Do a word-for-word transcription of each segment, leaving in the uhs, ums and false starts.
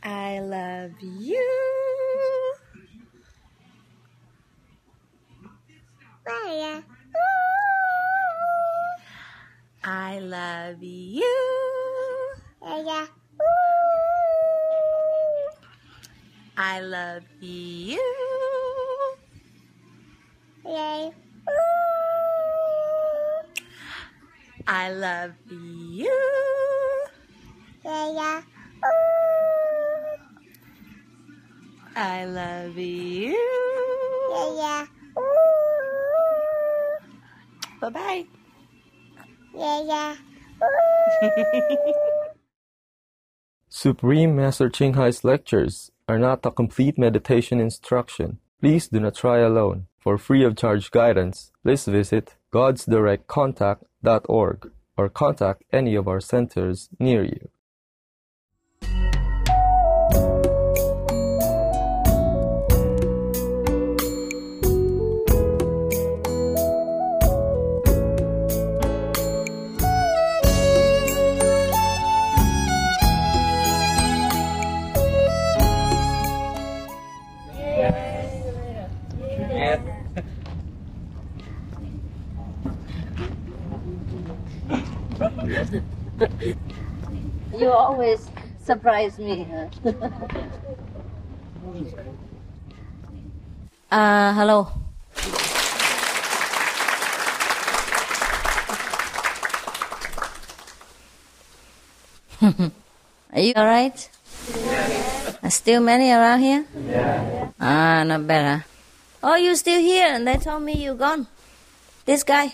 I love you. Yeah. I love you. Yeah. I love you. Yeah. I love you. Yeah. I love you. Yeah. Bye-bye. Yeah. Supreme Master Ching Hai's lectures are not a complete meditation instruction. Please do not try alone. For free of charge guidance, please visit gods direct contact dot org or contact any of our centers near you. You always surprise me. uh, hello. Are you alright? Yeah. Are still many around here? Yeah. Ah, not bad, huh? Oh, you still here and they told me you gone. This guy.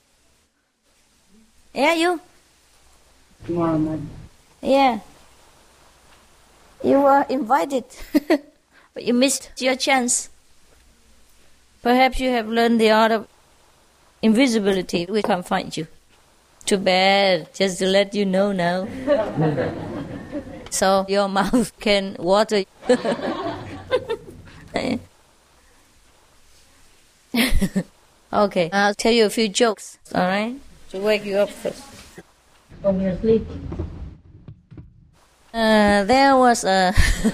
Yeah, you? Tomorrow morning. Yeah. You were invited, but you missed your chance. Perhaps you have learned the art of invisibility. We can't find you. Too bad, just to let you know now. So your mouth can water. Okay, I'll tell you a few jokes, all right? To wake you up first. When you're sleeping. Uh, there was a,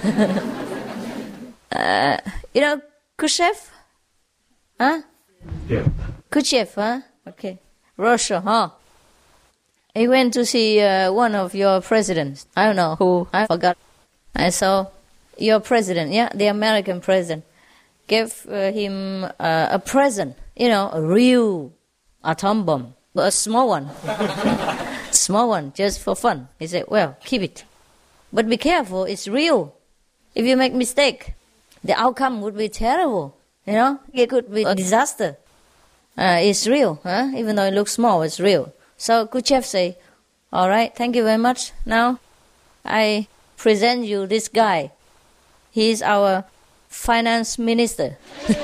uh, you know, Khrushchev? Huh? Yeah. Khrushchev, huh? Okay. Russia, huh? He went to see uh, one of your presidents. I don't know who. I forgot. I saw your president, yeah, the American president, gave uh, him uh, a present, you know, a real atom bomb, a small one. Small one, just for fun. He said, well, keep it. But be careful, it's real. If you make mistake, the outcome would be terrible. You know, it could be a disaster. Uh, it's real, huh? Even though it looks small, it's real. So Khrushchev say, all right, thank you very much. Now, I present you this guy. He is our finance minister.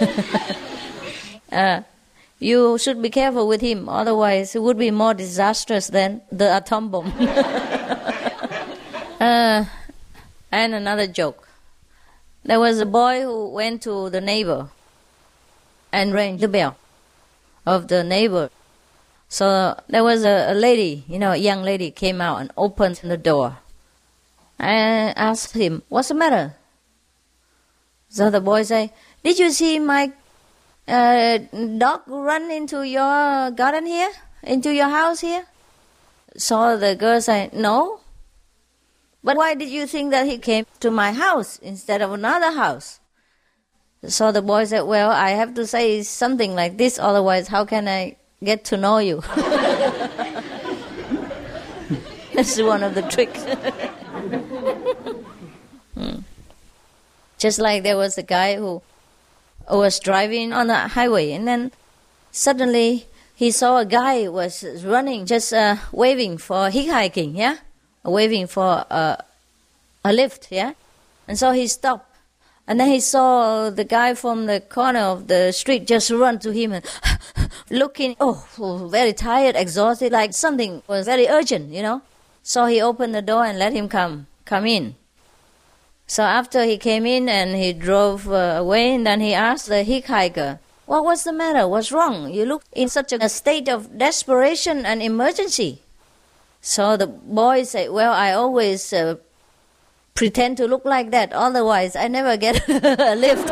uh, you should be careful with him, otherwise it would be more disastrous than the atom bomb. uh, and another joke. There was a boy who went to the neighbor and rang the bell of the neighbor. So there was a, a lady, you know, a young lady came out and opened the door. I asked him, what's the matter? So the boy said, did you see my uh, dog run into your garden here? Into your house here? So the girl said, no. But why did you think that he came to my house instead of another house? So the boy said, well, I have to say something like this, otherwise how can I get to know you? That's one of the tricks. hmm. Just like there was a guy who was driving on the highway, and then suddenly he saw a guy was running, just uh, waving for hitchhiking, yeah? Waving for uh, a lift, yeah? And so he stopped. And then he saw the guy from the corner of the street just run to him and looking, oh, very tired, exhausted, like something was very urgent, you know. So he opened the door and let him come, come in. So after he came in and he drove uh, away, and then he asked the hitchhiker, well, what's the matter? What's wrong? You look in such a state of desperation and emergency. So the boy said, well, I always uh, pretend to look like that. Otherwise, I never get a lift.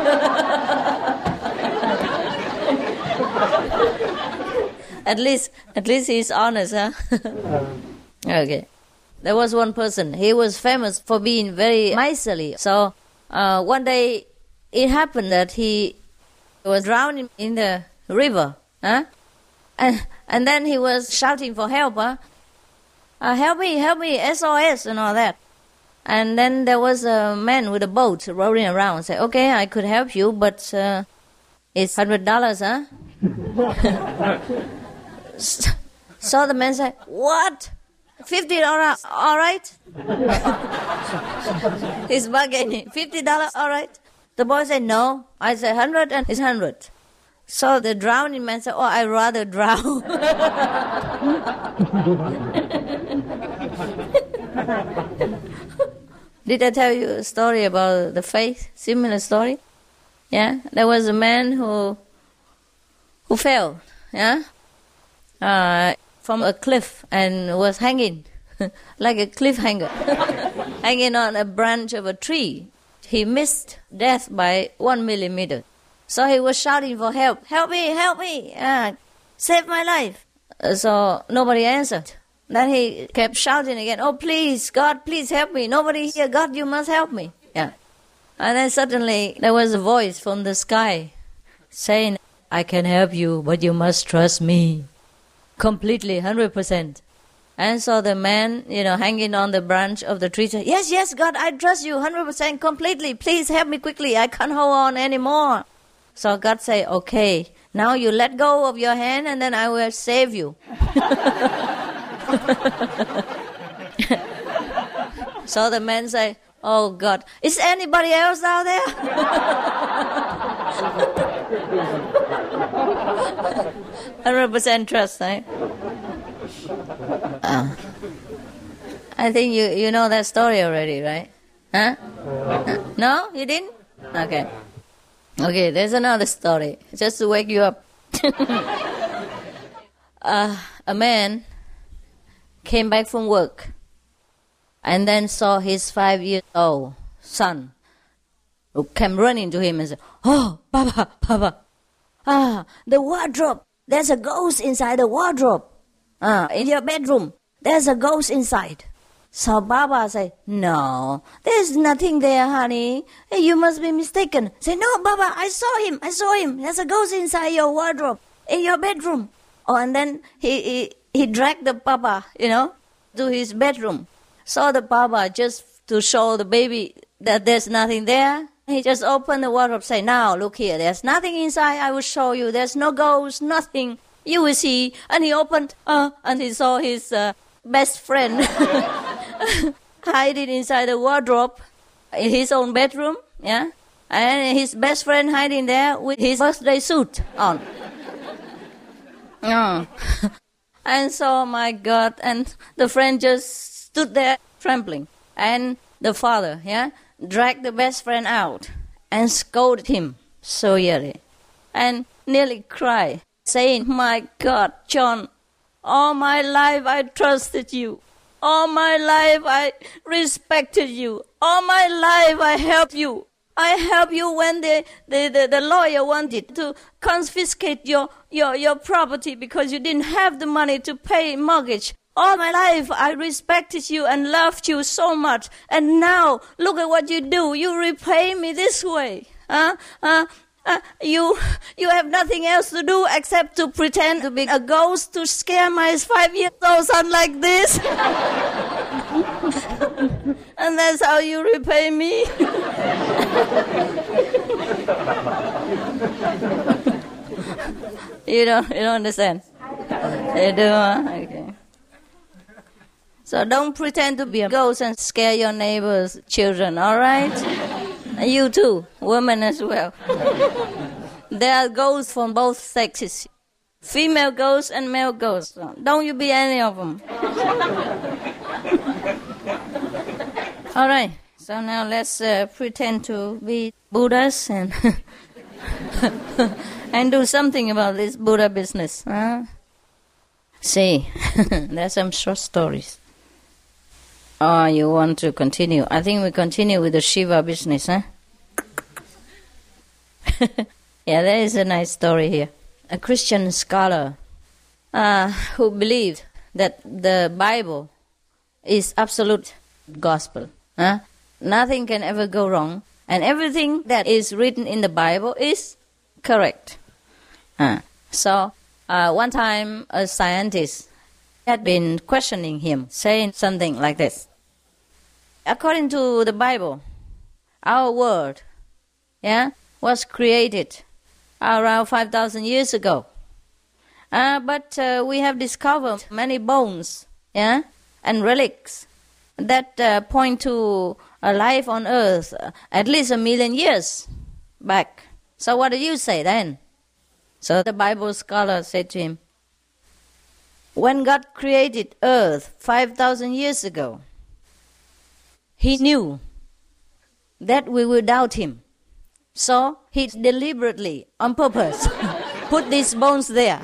At least, at least he's honest, huh? Okay. There was one person. He was famous for being very miserly. So uh, one day, it happened that he was drowning in the river, huh? And and then he was shouting for help, huh? Uh, help me, help me, S O S and all that. And then there was a man with a boat rolling around. Say, okay, I could help you, but uh, it's hundred dollars, huh? So the man said, what? Fifty dollars, all right? He's bargaining. Fifty dollars, all right? The boy said, no. I said, hundred, and it's hundred. So the drowning man said, oh, I'd rather drown. Did I tell you a story about the faith? Similar story? Yeah? There was a man who who fell, yeah? Uh, from a cliff and was hanging, like a cliffhanger, hanging on a branch of a tree. He missed death by one millimeter. So he was shouting for help. Help me, help me, uh, save my life. Uh, so nobody answered. Then he kept shouting again, oh please, God, please help me. Nobody here, God, you must help me. Yeah. And then suddenly there was a voice from the sky saying, I can help you, but you must trust me. Completely, one hundred percent. And so the man, you know, hanging on the branch of the tree said, yes, yes, God, I trust you one hundred percent completely. Please help me quickly. I can't hold on anymore. So God said, okay, now you let go of your hand and then I will save you. So the man said, oh God, is anybody else out there? one hundred percent trust, right? Uh, I think you, you know that story already, right? Huh? Uh, no? You didn't? Okay. Okay, there's another story, just to wake you up. uh, a man came back from work and then saw his five-year-old son who came running to him and said, oh, Papa, Papa, ah, the wardrobe, there's a ghost inside the wardrobe. Ah, in your bedroom, there's a ghost inside. So Baba said, no, there's nothing there, honey. You must be mistaken. Say, no, Baba, I saw him, I saw him. There's a ghost inside your wardrobe, in your bedroom. Oh, and then he, he, he dragged the Papa, you know, to his bedroom. So the Papa, just to show the baby that there's nothing there, he just opened the wardrobe, say, now, look here, there's nothing inside, I will show you. There's no ghost, nothing. You will see. And he opened, uh, and he saw his uh, best friend hiding inside the wardrobe in his own bedroom, yeah? And his best friend hiding there with his birthday suit on. Oh. And so, my God, and the friend just stood there trembling. And the father, yeah, dragged the best friend out and scolded him severely and nearly cried, saying, my God, John, all my life I trusted you. All my life I respected you. All my life I helped you. I helped you when the, the, the, the lawyer wanted to confiscate your, your, your property because you didn't have the money to pay mortgage. All my life I respected you and loved you so much. And now, look at what you do. You repay me this way. Huh? Uh, uh, you you have nothing else to do except to pretend to be a ghost to scare my five-year-old son like this. And that's how you repay me. You don't, you don't understand? You do, huh? Okay. So don't pretend to be a ghost and scare your neighbor's children, all right? And you too, women as well. There are ghosts from both sexes. Female ghosts and male ghosts. Don't you be any of them. All right, so now let's uh, pretend to be Buddhas and and do something about this Buddha business. Huh? See, there's some short stories. Oh, you want to continue? I think we continue with the Shiva business, huh? Yeah, there is a nice story here. A Christian scholar uh, who believed that the Bible is absolute gospel. Huh? Nothing can ever go wrong, and everything that is written in the Bible is correct. Uh, so, uh, one time a scientist had been questioning him, saying something like this. According to the Bible, our world yeah, was created around five thousand years ago. Uh, but uh, we have discovered many bones yeah, and relics that uh, point to a life on earth uh, at least a million years back. So what do you say then? So the Bible scholar said to him, when God created earth five thousand years ago, He knew that we would doubt Him. So He deliberately, on purpose, put these bones there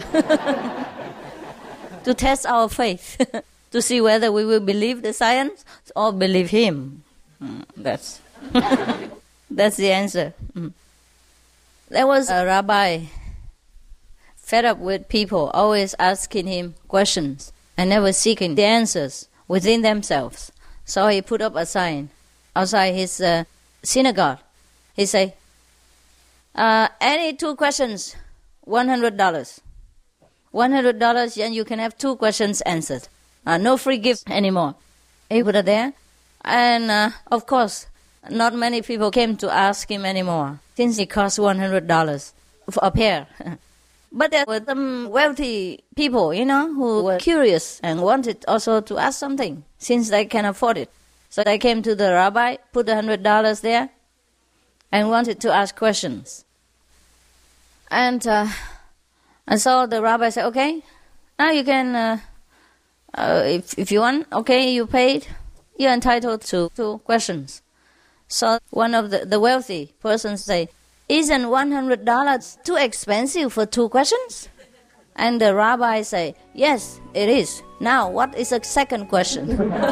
to test our faith, to see whether we will believe the science or believe Him. Mm, that's, that's the answer. Mm. There was a rabbi fed up with people always asking him questions and never seeking the answers within themselves. So he put up a sign outside his uh, synagogue. He said, uh, any two questions, one hundred dollars. one hundred dollars and you can have two questions answered. Uh, no free gift anymore. He put it there. And uh, of course, not many people came to ask him anymore, since it cost one hundred dollars for a pair. But there were some wealthy people, you know, who were curious and wanted also to ask something, since they can afford it. So they came to the rabbi, put one hundred dollars there, and wanted to ask questions. And uh, and so the rabbi said, okay, now you can, uh, uh, if, if you want, okay, you paid, you're entitled to two questions. So one of the, the wealthy persons say, isn't one hundred dollars too expensive for two questions? And the rabbi say, yes, it is. Now, what is the second question?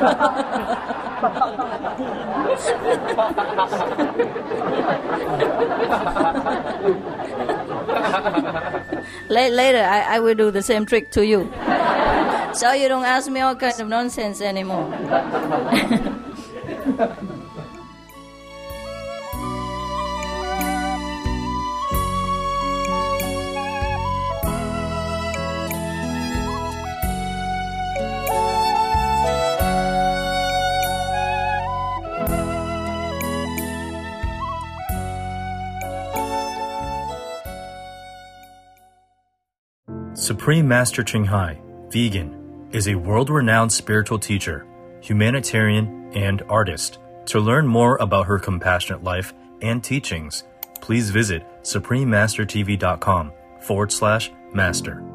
Later, I, I will do the same trick to you. So you don't ask me all kinds of nonsense anymore. Supreme Master Ching Hai, vegan, is a world-renowned spiritual teacher, humanitarian, and artist. To learn more about her compassionate life and teachings, please visit suprememastertv.com forward slash master.